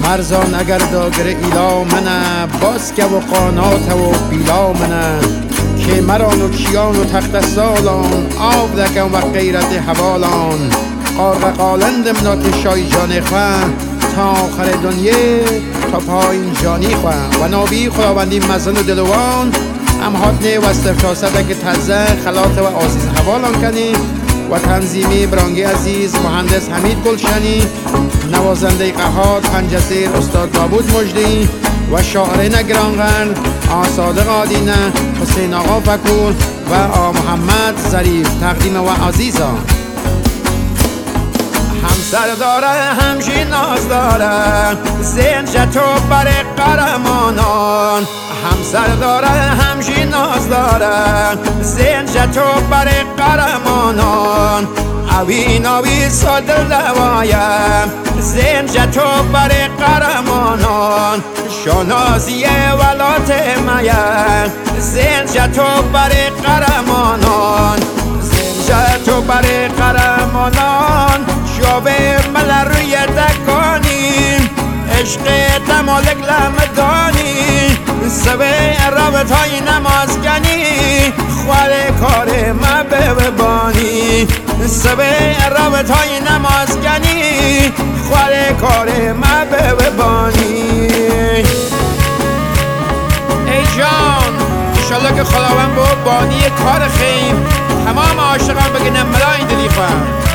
مرزان اگر داگر ایلا منه باز که و قانات و بیلا منه که مران و کیان و تخت سالان آب دکم و غیرت حوالان قارق قالند منات شای جان خواه تا آخر دنیه تا پایین جانی خواه و نابی خداوندی مزن و دلوان هم حادنه و استفتاسده که تزه خلاط و عزیز حوالان کنی و تنظیمی برانگی عزیز مهندس حمید گلشنی نوازنده قهار پنجزیر استاد داوود مجدی و شاعر نگرانقدر صادق آدینه حسین آقا فکور و محمد ظریف تقدیم و عزیزان همسر داره همشی ناز داره زنج تو بر قهرمانان همسر داره همشی ناز داره زنج تو بر قهرمانان اوین آوی صدر دوایم زنج تو بر قهرمانان شنازی ولات میم زنج تو بر قهرمانان زنج تو بر قهرمانان شوه مل روی دکانی عشق دمالک لمدانی سوه رابط های نمازگنی خوار کار ما ببانی سوه رابط های نمازگنی خوار کار ما ببانی ای جان انشالله که خداوند با بانی کار خیم تمام عاشقان بگنم ملای دلی خواهم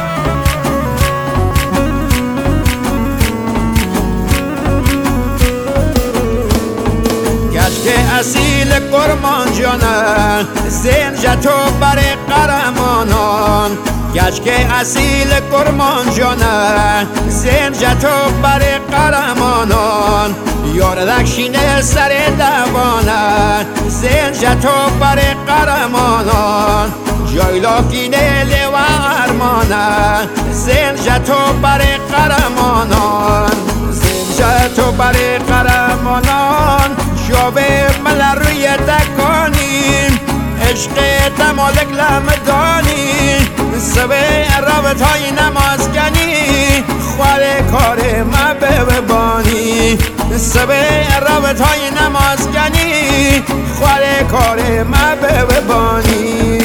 که اصیل قرمان جانه زنج تو بر قهرمانان گشت که اصیل قرمان جانه زنج تو بر قهرمانان یار رکشینه سر دوانه زنج تو بر قهرمانان جایلاکینه لو ارمانه زنج تو بر قهرمانان زنج تو بر قهرمانان شوه مل روی دکانی عشق دمالک لمدانی سوه رابط های نمازگنی خوار کار ما ببانی سوه رابط های نمازگنی خوار کار ما ببانی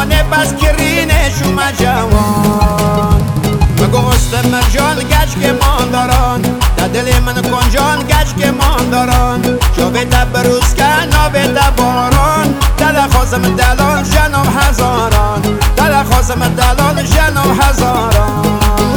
مانه بس کرینه شما جوان مگوست مرجان گچ که مانداران در دل من کنجان گچ که مانداران جا بیتا بروز که نابیتا باران دل خوزم دلال جنو هزاران دل خوزم دلال جنو هزاران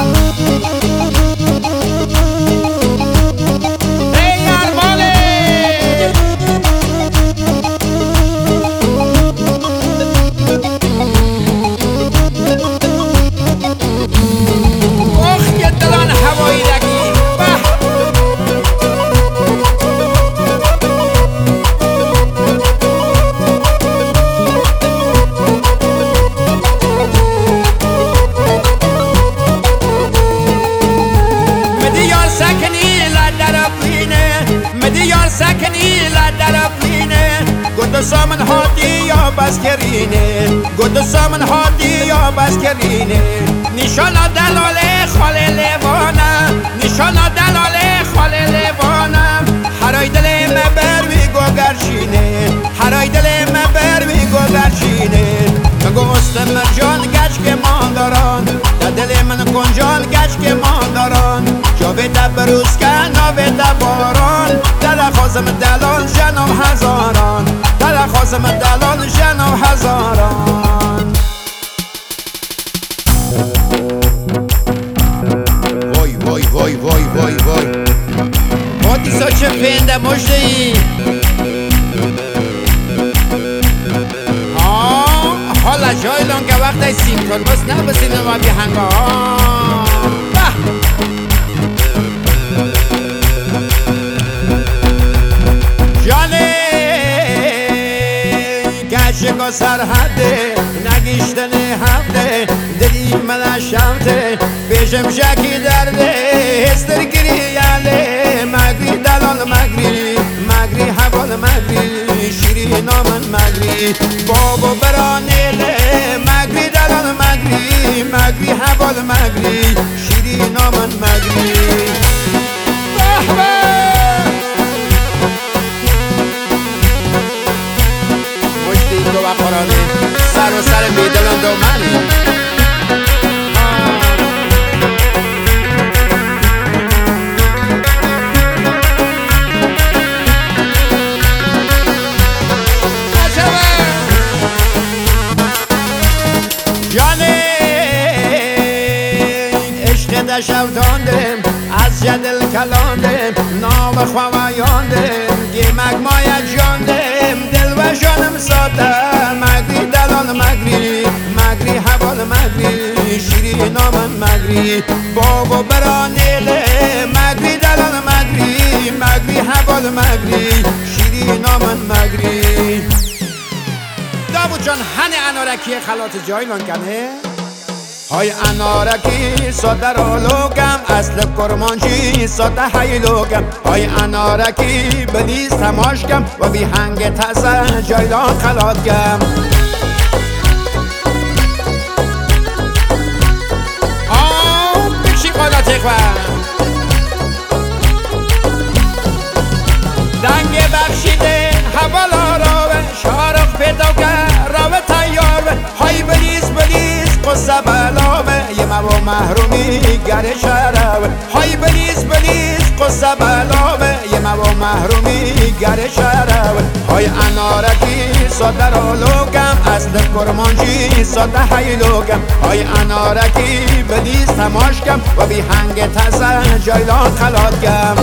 سکنی لدر افلینه گود سامن هادی یا بسکرینه گود سامن هادی یا بسکرینه نشانا دلال خال لیوانه نشانا دلال خال لیوانه هرای دل مبروی گوگرشینه هرای دل مبروی گوگرشینه مگوست مرجان گچ که مانداران در دل من کنجان گچ که مانداران جا بیتا بروز که نابیتا باران دل خوزم دلال جنو هزاران دل خوزم دلال جنو هزاران وای وای وای وای وای وای حادیثا چه فنده مجده ای حالا جایلان که وقت سیم کن بس نه بسینه و بی هنگا جانه گشگا سرحده نگیشتن هفته دلی من شمته پیشم شکی درده هستر گری یاله مگری دلال مگری مگری حوال مگری شیری نامن مگری بابا برانیله مگری دلال مگری مگری حوال مگری شیری نامن مگری مشتی تو و قرانه سر و سر بیدلان دو منی شوتاندم از جدل کلاندم نام خوایاندم گیمک مایه جاندم دل و جانم ساده مگری دلال مگری مگری حوال مگری شیری نامن مگری بابا برانیله مگری دلال مگری مگری حوال مگری شیری نامن مگری داوود جان هنه انارکی خلات جایلان کنه های انارکی ساده رولوگم اصل کرمانچی ساده حیلوگم های انارکی بلیز تماشکم و بی هنگ تازه جایلان خلاتگم بکشی قلاتک و دنگ بخشیده حوالا راوه شارخ پیدا که راوه تیاره های بلیز بلیز قصه بلامه یه مو محرومی گره شرابه های بلیز بلیز قصه بلامه یه مو محرومی گره شرابه های انارکی ساده رولوگم اصل کرمانچی ساده حیلوگم های انارکی بلیز تماشکم و بی هنگ تازه جایلان خلاتگم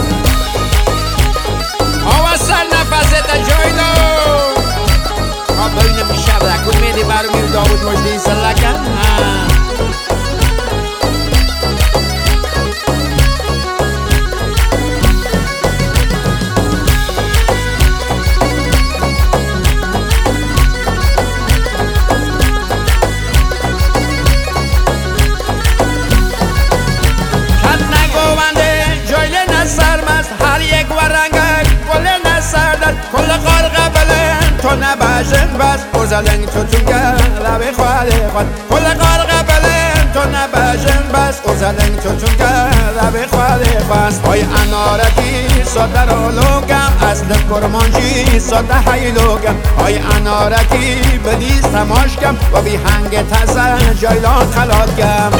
آوا سر نفست جایلان ببینم میشه رکون میدی برمی داوود مجدی سلکن کن نگوونده جایل نسرمست هر یک ورنگک گل نسردد کل قرقه بلند تو نباشن بس پرزدن تو تونگه لبه خواهده خود کل قرقه بلند تو نباشن بس است او زلنگ توتون کرده به خواهد خواست های انارکی ساده رولوگم اصل کرمانجی ساده حیلوگم های انارکی بلیز تماشگم و بی هنگ تزه جایلان خلاتگم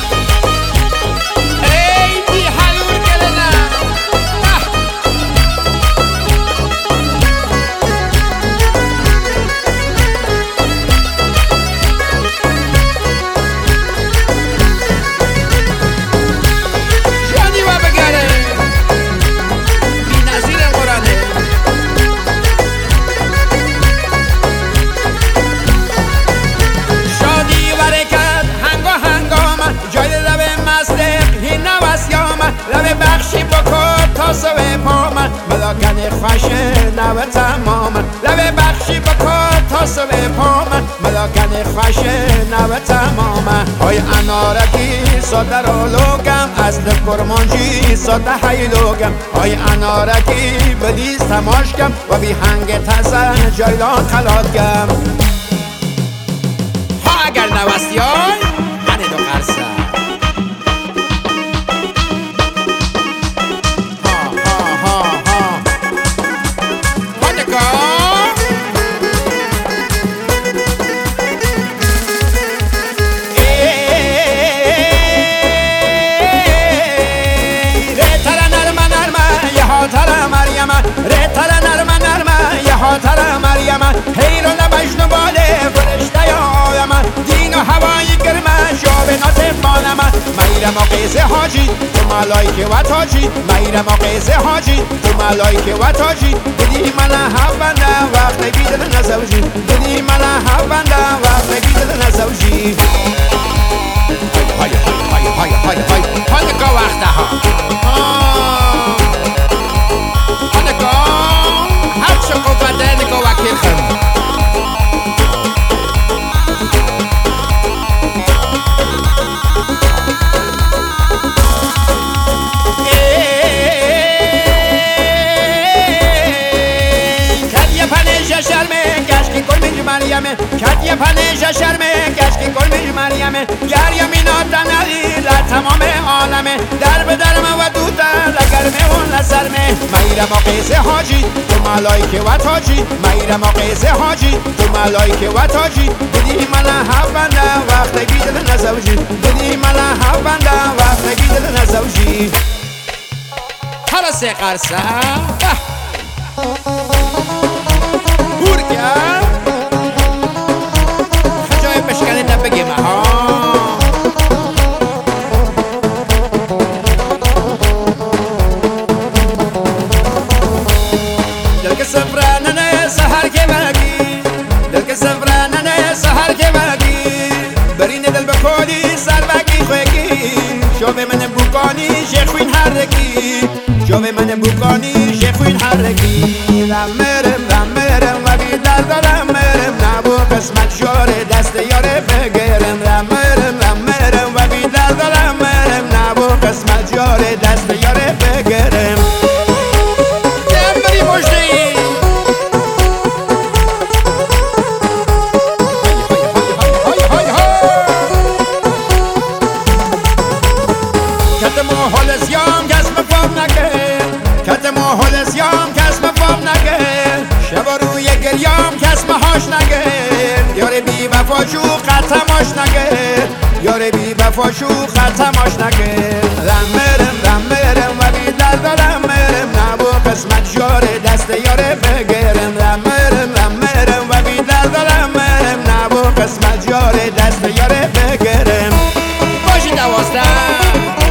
سوی پامن ملاکن خوشه نو تمام لب بخشی بکن تا سوی پامن ملاکن خوشه نو تمام های انارکی ساده رولوگم اصل کرمانجی ساده حیلوگم های انارکی بلیز تماشگم و بی هنگ تزه جایلان خلاتگم ها اگر نوستیای هنه دو قرصه ریتر نرمه نرمه یه حاطر مریم حیران مجنو باله فرشته آیم دین و هوایی گرمه جابنات بانم میرم و قیزه حاجی تو ملایک و تاجی میرم و قیزه حاجی تو ملایک و تاجی دیدی من هفنده وقت بیدل نزوجی دیدی من هفنده وقت بیدل نزوجی های های های های های های نگاه وقته ها مریمه کدیه پنیشه شرمه کشکی کل مریمه گریم ناتنالی در تمام عالمه در به درمه و دوتر لگرمه و لسرمه میرم و قیزه حاجی تو ملایک و تاجی میرم و قیزه حاجی تو ملایک و تاجی دیدی من هفنده وقت بیدل نزوجی دیدی من هفنده وقت بیدل نزوجی هر سه قرصه بورگم بشکنه نبگیم ها دل که سفرانه سهر که بگی دل که سفرانه سهر که بگی برین دل بکلی سر بگی خوگی شوه من بوکانی شخوین هرگی شوه من بوکانی شخوین هرگی رمرم و بی دردارم مرم نبو قسمت شاره دست یاره بگرم رمرم و بی دردارم مرم نبو قسمت یاره دست یاره بگرم جم بری مجدی کت محال زیام کس مفاب نکه کت محال زیام کس مفاب نکه شب روی گریام کس مهاش نگه یاره بی وفا شو ختماش نگه یاره بی وفا شو ختماش نگه رمرم و بی دردارم مرم نبو قسمت یاره دست یاره بگرم رمرم و بی دردارم مرم نبو قسمت یاره دست یاره بگرم باشی دوازده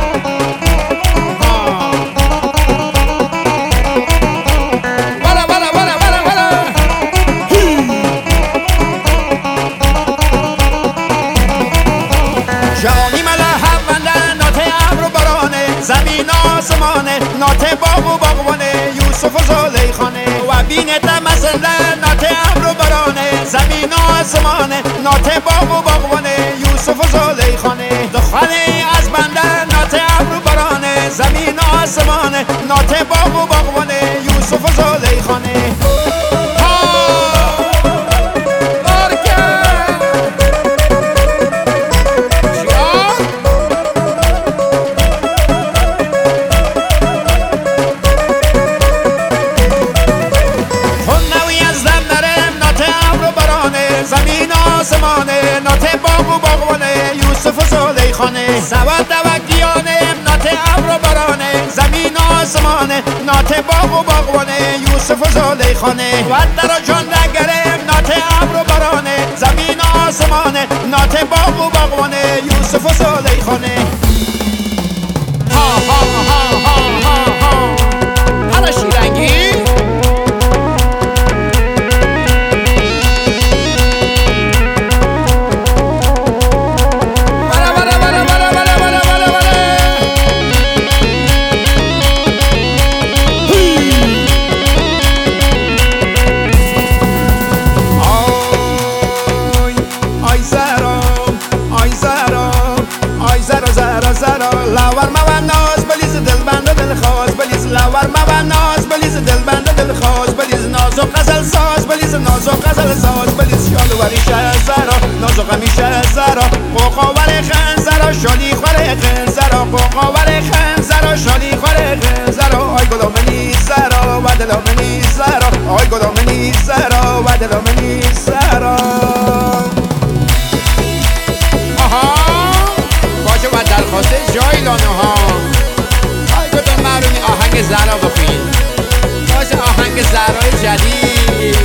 زمین آسمانه ناته باغ و باغوانه یوسف و زلیخانه و بینت مثلا ناته ابر و بارانه زمین آسمانه ناته باغ و باغوانه یوسف و زلیخانه دخانه از بنده ناته ابر و بارانه زمین آسمانه ناته باغ و باغوانه یوسف و زلیخانه آسمانه نات باغ و باغوانه یوسف و زلیخانه و در جان نگرم نات ابر و بارانه زمین و آسمانه نات باغ و باغوانه یوسف و زلیخانه ها ها ها ها ها ها حالا شیرنگی لاور ما ناز بلیز دل بند دل خواست بلیز لاور ما ناز بلیز دل بند دل خواست بلیز ناز و غزل ساز بلیز ناز و غزل ساز بلیز شال وری شهزرا ناز و همیشه زرا قوقا وری خنزرا شالی خوره خنزرا قوقا وری خنزرا شالی خوره خنزرا آی گلو منی زرا و دلو منی زرا آی گلو منی زرا و دلو منی زرا باشه و درخواست جای لانه ها آی کدوم معلومی آهنگ زهرا بخوین باشه آهنگ زهرای جدید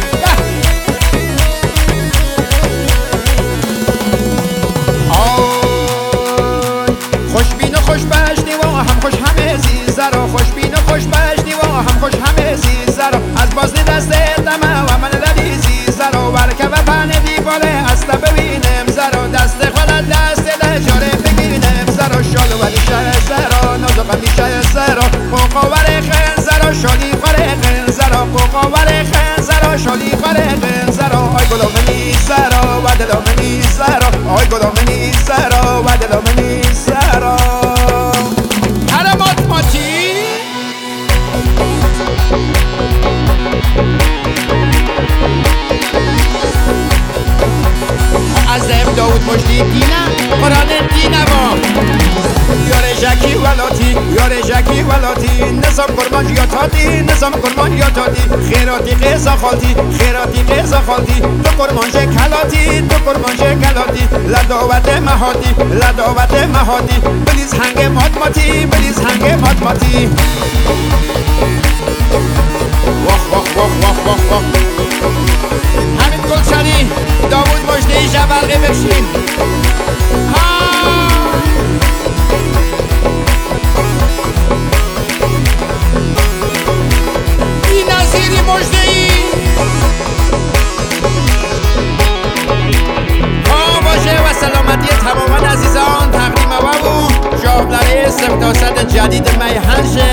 خوشبین و خوشبشنی و هم خوش همه زیزرا خوشبین و خوشبشنی و هم خوش همه زیزرا از بازنی دست دمه و من لبی زیزرا ورکه و پن دیباله است ببینم زرا دست خودت دست دجاره بگیرم زرا شال ولی شهزرا نازق میشه زرا قوقا وره خنزرا شالی خوره خنزرا قوقا وره خنزرا شالی خوره خنزرا آی گلو منی زرا و دلو منی زرا آی گلو منی زرا و دلو منی زرا هر ماتماتی عزم داود مجدی دینم قرآن دینم یاره جکی ولاتی یاره جکی ولاتی نظام کرمان یاتادی نظام کرمان یاتادی خیراتی قیزا خالتی خیراتی قیزا خالتی تو کرمان کلاتی تو کرمان کلاتی لداوت مهادی لداوت مهادی بلیز هنگ ماتماتی بلیز هنگ ماتماتی واخ واخ واخ واخ واخ واخ همین گلشنی داوود مجدی جبرقه بکشین بی نظیری مجدی باشه و سلامتی تماما عزیزان تقدیم و بود جابلره سفتاسد جدید میهنشه